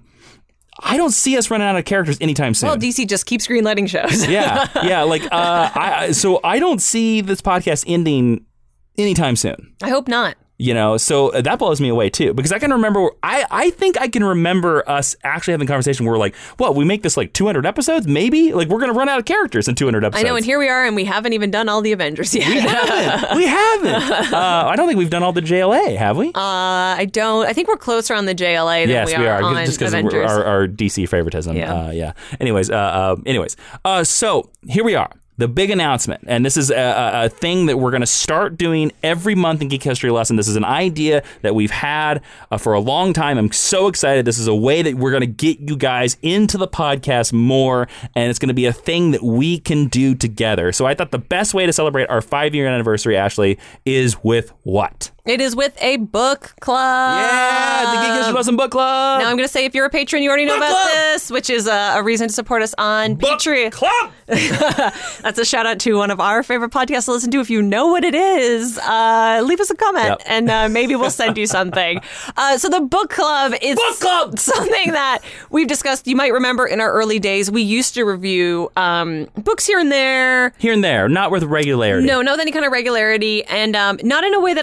I don't see us running out of characters anytime soon. Well, D C just keeps greenlighting shows. yeah, yeah. Like, uh, I, so I don't see this podcast ending anytime soon. I hope not. You know, so that blows me away too, because I can remember, I, I think I can remember us actually having a conversation where we're like, what, we make this like two hundred episodes, maybe? Like, we're going to run out of characters in two hundred I episodes. know, and here we are, and we haven't even done all the Avengers yet. We haven't. We haven't. Uh, I don't think we've done all the J L A, have we? Uh, I don't. I think we're closer on the J L A than yes, we are, we are. on Just because of Avengers. our, our D C favoritism. Yeah. Uh, yeah. Anyways, uh, uh, anyways, uh, so here we are. The big announcement, and this is a, a, a thing that we're going to start doing every month in Geek History Lesson. This is an idea that we've had uh, for a long time. I'm so excited. This is a way that we're going to get you guys into the podcast more, and it's going to be a thing that we can do together. So I thought the best way to celebrate our five-year anniversary, Ashley, is with what? It is with a book club. Yeah, the Geek History Lesson Book Club. Now I'm going to say if you're a patron, you already know Book about club. this, which is a, a reason to support us on Book Patreon. Club. That's a shout out to one of our favorite podcasts to listen to. If you know what it is, uh, leave us a comment Yep. and uh, maybe we'll send you something. Uh, so the book club is Book club! something that we've discussed. You might remember in our early days, we used to review um, books here and there. Here and there, not with regularity. No, not with any kind of regularity, and um, not in a way that allowed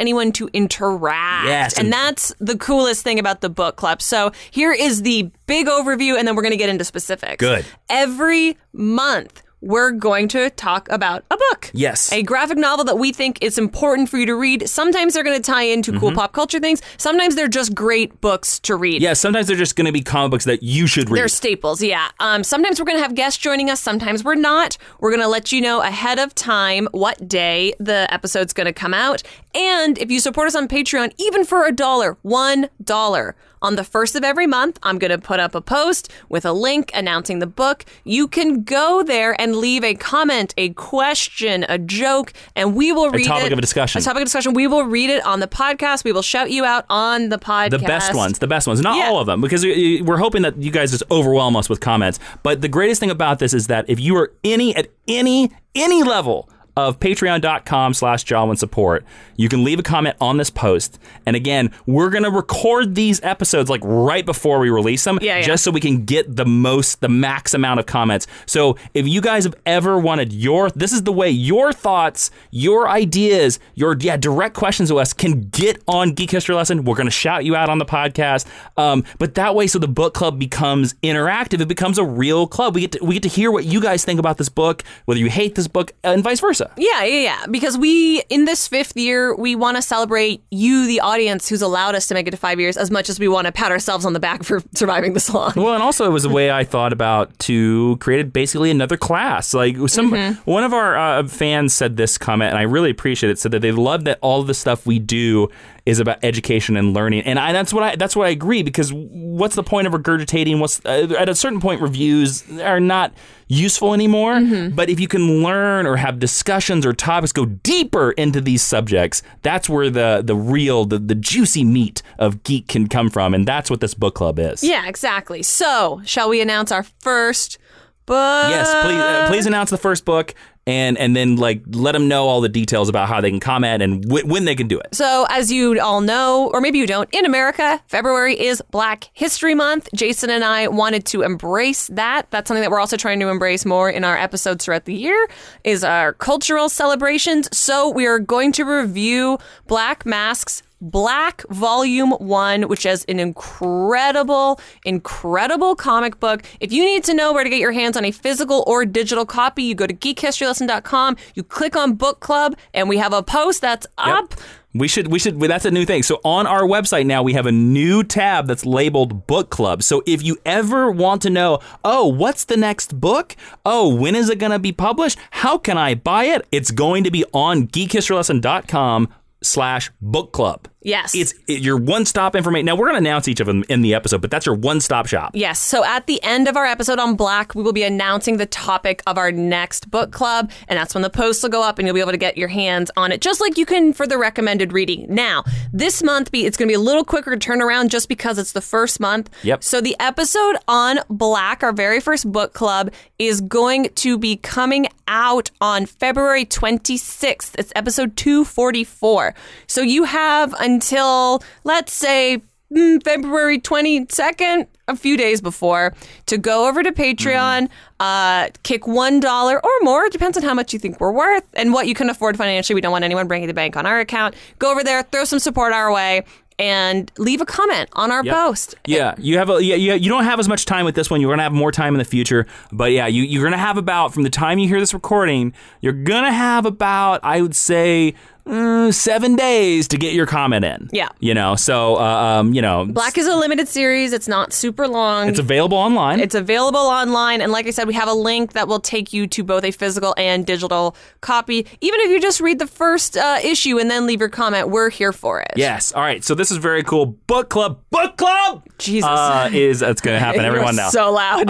anyone to interact. Yes, and and- that's the coolest thing about the book club. So here is the big overview, and then we're going to get into specifics. Good. Every month, we're going to talk about a book. Yes. A graphic novel that we think is important for you to read. Sometimes they're going to tie into Mm-hmm. cool pop culture things. Sometimes they're just great books to read. Yeah, sometimes they're just going to be comic books that you should read. They're staples, yeah. Um, sometimes we're going to have guests joining us. Sometimes we're not. We're going to let you know ahead of time what day the episode's going to come out. And if you support us on Patreon, even for a dollar, one dollar, on the first of every month, I'm going to put up a post with a link announcing the book. You can go there and leave a comment, a question, a joke, and we will read it. A topic of a discussion. A topic of discussion. We will read it on the podcast. We will shout you out on the podcast. The best ones, the best ones. Not Yeah. all of them, because we- we're hoping that you guys just overwhelm us with comments. But the greatest thing about this is that if you are any at any any level of patreon.com slash Jawin support, you can leave a comment on this post. And again, we're going to record these episodes like right before we release them, Yeah, yeah. just so we can get the most, the max amount of comments. So if you guys have ever wanted your, this is the way your thoughts, your ideas, your yeah direct questions to us can get on Geek History Lesson. We're going to shout you out on the podcast. Um, but that way, so the book club becomes interactive. It becomes a real club. We get to, we get to hear what you guys think about this book, whether you hate this book, and vice versa. Yeah, yeah, yeah. Because we, in this fifth year, we want to celebrate you, the audience, who's allowed us to make it to five years, as much as we want to pat ourselves on the back for surviving this long. Well, and also it was a way I thought about to create basically another class. Like some Mm-hmm. one of our uh, fans said this comment, and I really appreciate it. Said that they love that all of the stuff we do is about education and learning, and I, that's what I that's what I agree. Because what's the point of regurgitating? What's uh, at a certain point, reviews are not useful anymore. Mm-hmm. But if you can learn or have discussions or topics go deeper into these subjects, that's where the the real the, the juicy meat of geek can come from, and that's what this book club is. Yeah, exactly. So, shall we announce our first book? Yes, please uh, please announce the first book, and and then like let them know all the details about how they can comment and w- when they can do it. So, as you all know, or maybe you don't, in America, February is Black History Month. Jason and I wanted to embrace that. That's something that we're also trying to embrace more in our episodes throughout the year, is our cultural celebrations. So, we are going to review Black Mask's Black Volume one, which is an incredible, incredible comic book. If you need to know where to get your hands on a physical or digital copy, you go to geek history lesson dot com, you click on Book Club, and we have a post that's up. Yep. We should, we should, that's a new thing. So on our website now, we have a new tab that's labeled Book Club. So if you ever want to know, oh, what's the next book? Oh, when is it going to be published? How can I buy it? It's going to be on geek history lesson dot com slash book club. Yes. It's it, your one-stop information. Now, we're going to announce each of them in the episode, but that's your one-stop shop. Yes. So at the end of our episode on Black, we will be announcing the topic of our next book club. And that's when the posts will go up and you'll be able to get your hands on it, just like you can for the recommended reading. Now, this month, be it's going to be a little quicker to turn around just because it's the first month. Yep. So the episode on Black, our very first book club, is going to be coming out on February twenty-sixth. It's episode two forty-four. So you have until, let's say, mm, February twenty-second, a few days before, to go over to Patreon, uh, kick one dollar or more. It depends on how much you think we're worth and what you can afford financially. We don't want anyone breaking the bank on our account. Go over there, throw some support our way, and leave a comment on our Yep. post. Yeah, you have a yeah, yeah, you don't have as much time with this one. You're gonna have more time in the future, but yeah, you you're gonna have about from the time you hear this recording, you're gonna have about I would say mm, seven days to get your comment in. Yeah. you know, so uh, um, you know, Black is a limited series. It's not super long. it's available online. It's available online, and like I said, we have a link that will take you to both a physical and digital copy. Even if you just read the first uh, issue and then leave your comment, we're here for it. Yes. All right. So this is very cool. Book club. Book club. Jesus. uh, is it's going to happen. You're Everyone now. so loud.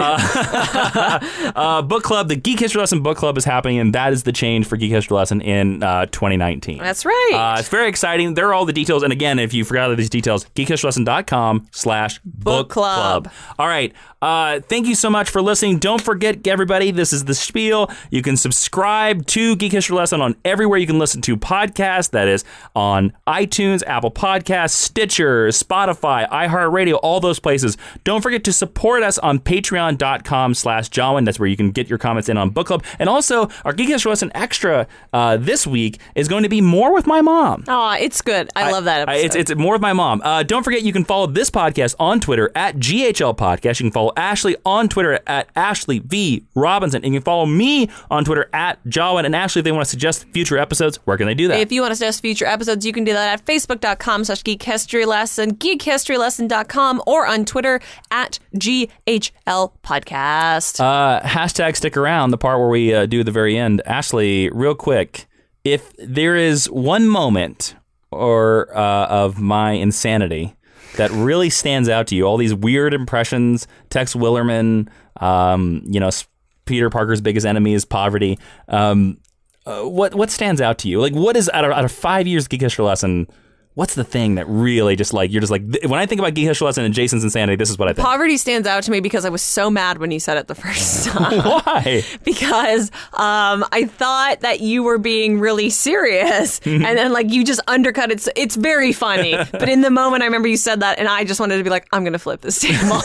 Uh, book club. The Geek History Lesson book club is happening, and that is the change for Geek History Lesson in uh, twenty nineteen. That's right. Uh, it's very exciting. There are all the details. And again, if you forgot all these details, geek history lesson dot com slash book club. All right. Uh, thank you so much for listening. Don't forget, everybody, this is the spiel. You can subscribe to Geek History Lesson on everywhere you can listen to podcasts. That is on iTunes, Apple Podcasts, Stitcher, Spotify, iHeartRadio, all those places. Don't forget to support us on patreon dot com slash Jawin. That's where you can get your comments in on book club. And also, our Geek History Lesson Extra uh, this week is going to be more more with my mom. Oh, it's good. I, I love that episode. I, it's, it's more with my mom. Uh, don't forget, you can follow this podcast on Twitter at G H L Podcast. You can follow Ashley on Twitter at Ashley V. Robinson. And you can follow me on Twitter at Jawan. And Ashley, if they want to suggest future episodes, where can they do that? If you want to suggest future episodes, you can do that at facebook.com slash Geek History Lesson, geek history lesson dot com, or on Twitter at G H L Podcast. Uh, hashtag stick around, the part where we uh, do the very end. Ashley, real quick, if there is one moment or uh, of my insanity that really stands out to you, all these weird impressions, Tex Willerman, um, you know, Peter Parker's biggest enemy is poverty. Um, uh, what what stands out to you? Like, what is out of, out of five years Geek History Lesson? What's the thing that really just like, you're just like, when I think about Geek History Lesson and Jason's insanity, this is what I think. Poverty stands out to me because I was so mad when you said it the first time. Why? Because um, I thought that you were being really serious, and then like you just undercut it. So it's very funny, but in the moment I remember you said that, and I just wanted to be like, I'm going to flip this table.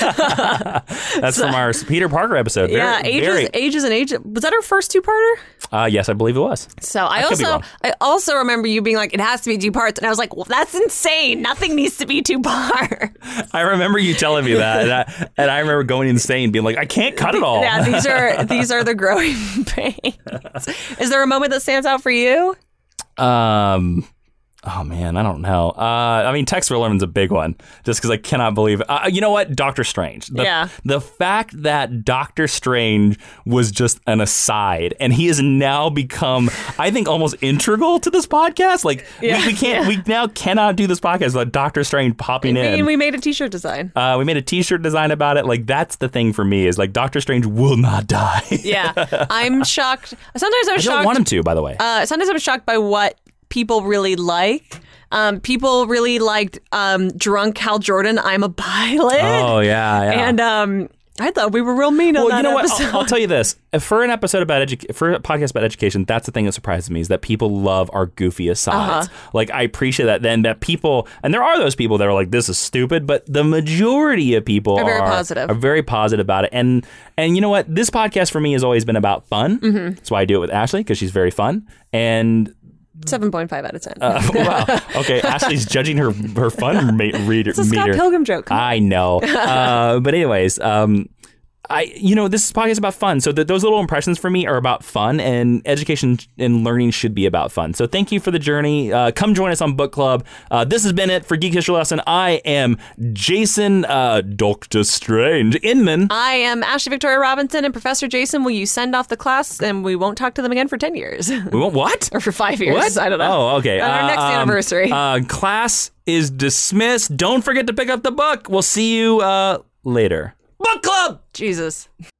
That's so, from our Peter Parker episode. Very, yeah, ages, very... ages and ages. Was that our first two-parter? Uh, yes, I believe it was. So I, I also, I also remember you being like, it has to be two parts, and I was like, well, that's insane. Nothing needs to be two parts. I remember you telling me that, and I, and I remember going insane, being like, I can't cut it all. Yeah, these are these are the growing pains. Is there a moment that stands out for you? Um. Oh, man, I don't know. Uh, I mean, Tex Willerman's a big one, just because I cannot believe it. Uh, you know what? Doctor Strange. The, yeah. The fact that Doctor Strange was just an aside, and he has now become, I think, almost integral to this podcast. Like, yeah. we, we can't, yeah. we now cannot do this podcast without Doctor Strange popping I mean, in. we made a t-shirt design. Uh, we made a t-shirt design about it. Like, that's the thing for me, is like, Doctor Strange will not die. Yeah. I'm shocked. Sometimes I'm I shocked. I don't want him to, by the way. Uh, sometimes I'm shocked by what people really like. Um, people really liked um, drunk Hal Jordan, I'm a pilot. Oh, yeah, yeah. And um, I thought we were real mean on well, that you know episode. What? I'll, I'll tell you this. For an episode about edu- for a podcast about education, that's the thing that surprises me, is that people love our goofy asides. Uh-huh. Like, I appreciate that. Then that people, and there are those people that are like, this is stupid, but the majority of people are very are, positive. Are very positive about it. And and you know what? This podcast for me has always been about fun. Mm-hmm. That's why I do it with Ashley, because she's very fun. And seven point five out of ten. Uh, wow. Okay, Ashley's judging her her fun ma- reader. It's a Scott meter. Pilgrim joke. I know. Uh, but anyways, um, I you know this podcast is about fun. So th- those little impressions for me are about fun, and education and learning should be about fun. So thank you for the journey. Uh, come join us on Book Club. Uh, this has been it for Geek History Lesson. I am Jason uh, Doctor Strange Inman. I am Ashley Victoria Robinson, and Professor Jason, will you send off the class and we won't talk to them again for ten years? We won't what? Or for five years. What? I don't know. Oh, okay. On our uh, next um, anniversary. Uh, class is dismissed. Don't forget to pick up the book. We'll see you uh, later. Book Club! Jesus.